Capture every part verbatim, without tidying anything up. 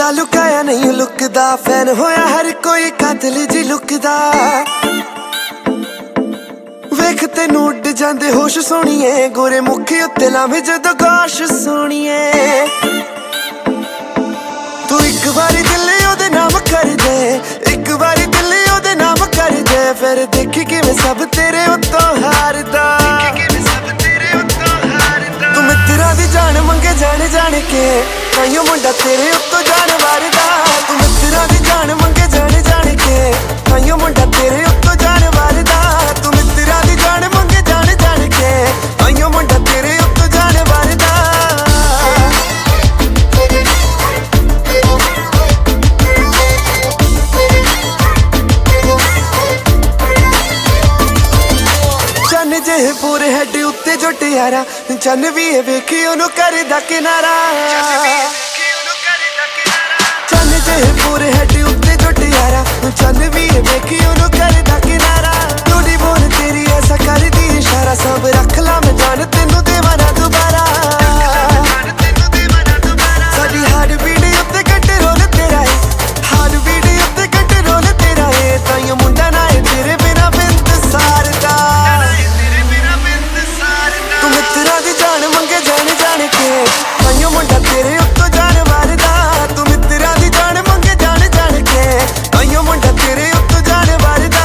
लुकदा लुकाया नहीं लुकदा, फैन होया हर कोई कातिल जी लुकदा। वेख तेनू उड जांदे होश सोणीए, गोरे मुखी उत्ते लावे जदों गोश सोणीए। तू एक बारी दिल ओदे नाम कर दे, एक बारी दिल ओदे नाम कर दे, फिर देखी किवें सब तेरे उत्तों हारदा। तू मित्तरां दी जान मंगे जाने जाने के, ताइयों मुंडा तेरे उत्तों जान वारदा। तू मित्तरां दी जान मंगे जाने जाने के, ताइयों मुंडा तेरे उत्तों जान वारदा। तू मित्तरां दी जान मंगे जाने जाने के, ताइयों मुंडा तेरे उत्तों जान वारदा। चन्न जे पूरे हैड उत्ते जो टियारा, चन्न भी है वेखी ओनू करदा किनारा। चन्न जे पूरे हैड उत्ते जो टियारा, चन्न भी है वेखी ओनू करदा किनारा। टूटी बोल तेरी ऐसा कर दी इशारा, सब रख ला मैं जान तेनू देवां ना दोबारा। साडी हार्ट बीट उत्ते कंट्रोल तेरा है, हार्ट बीट उत्ते कंट्रोल तेरा है, ताइयों मुंडा ना है तेरे बिना बिंद सारदा। तू मित्तरां दी जान मंगे जाने जाने के, ताइयों मुंडा तेरे उत्तों जान वारदा। तू मित्तरां दी जान मंगे जाने जाने के, ताइयों मुंडा तेरे उत्तों जान वारदा।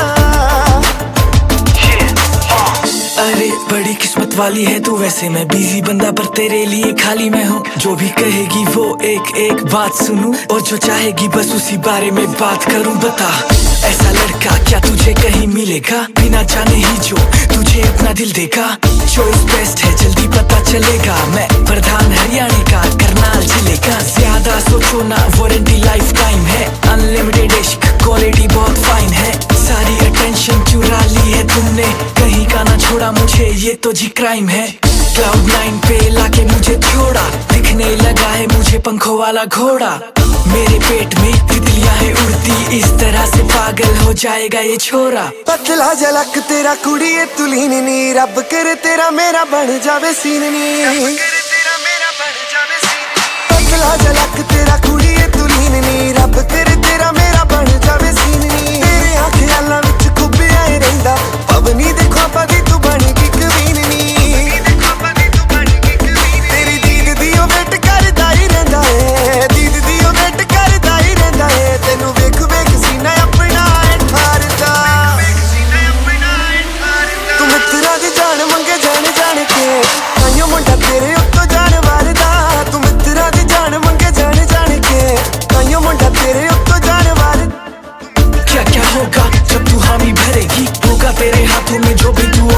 अरे बड़ी किस्मत वाली है तू, वैसे मैं बिजी बंदा पर तेरे लिए खाली मैं हूँ। जो भी कहेगी वो एक एक बात सुनूं, और जो चाहेगी बस उसी बारे में बात करूं। बता ऐसा लड़का क्या तुझे कहीं मिलेगा, बिना जाने ही जो तुझे अपना दिल देगा। चॉइस बेस्ट है जल्दी पता चलेगा, मैं प्रधान हरियाणा का करनाल जिले का। ज्यादा सोचो ना वारंटी लाइफ टाइम है, अनलिमिटेड इश्क क्वालिटी बहुत फाइन है। सारी अटेंशन चुरा ली है तुमने, कहीं का ना छोड़ा मुझे, ये तो जी क्राइम है। क्लाउड नाइन पे लाके मुझे छोड़ा, दिखने लगा है मुझे पंखों वाला घोड़ा। मेरे पेट में तितलियां है उड़ती, इस तरह से पागल हो जाएगा ये छोरा। पतला झलक तेरा कुड़िए तुलीन नी, रब करे तेरा मेरा बन जावे सीन नी। पतला झलक तेरा कुड़िए तुलीन नी, रब करे तेरा मेरा बन जावे सीन नी। तेरे ख्यालां विच खुबिया रहिंदा, पवनी दे ख्वाबां दी तू बनेगी कवीन नी। तेरी दीद दी ओ वेट करदा ही रहिंदा है, दीद दी ओ वेट करदा ही रहिंदा है। तैनू वेख वेख सीना अपना ठारदा। तू मित्तरां दी जान मंगे जाने जाने के, ताइयों मुंडा तेरे उत्तों जान वारदा। तू मित्तरां दी जान मंगे जाने जाने के, ताइयों मुंडा तेरे उत्तों जान वारदा। क्या क्या होगा जब तू हामी भरेगी, होगा तेरे हाथों में जो भी तू